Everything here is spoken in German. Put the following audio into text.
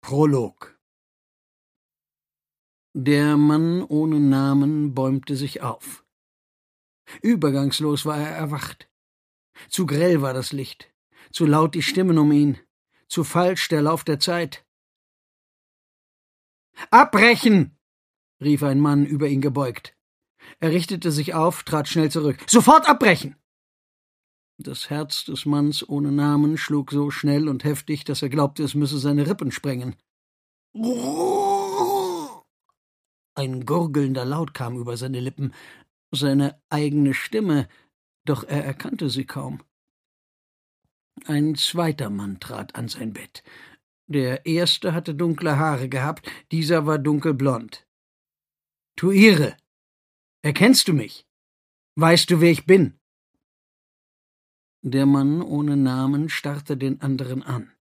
Prolog. Der Mann ohne Namen bäumte sich auf. Übergangslos war er erwacht. Zu grell war das Licht, zu laut die Stimmen um ihn, zu falsch der Lauf der Zeit. »Abbrechen!« rief ein Mann über ihn gebeugt. Er richtete sich auf, trat schnell zurück. »Sofort abbrechen!« Das Herz des Manns ohne Namen schlug so schnell und heftig, dass er glaubte, es müsse seine Rippen sprengen. Ein gurgelnder Laut kam über seine Lippen, seine eigene Stimme, doch er erkannte sie kaum. Ein zweiter Mann trat an sein Bett. Der erste hatte dunkle Haare gehabt, dieser war dunkelblond. »Tuire, erkennst du mich? Weißt du, wer ich bin?« Der Mann ohne Namen starrte den anderen an.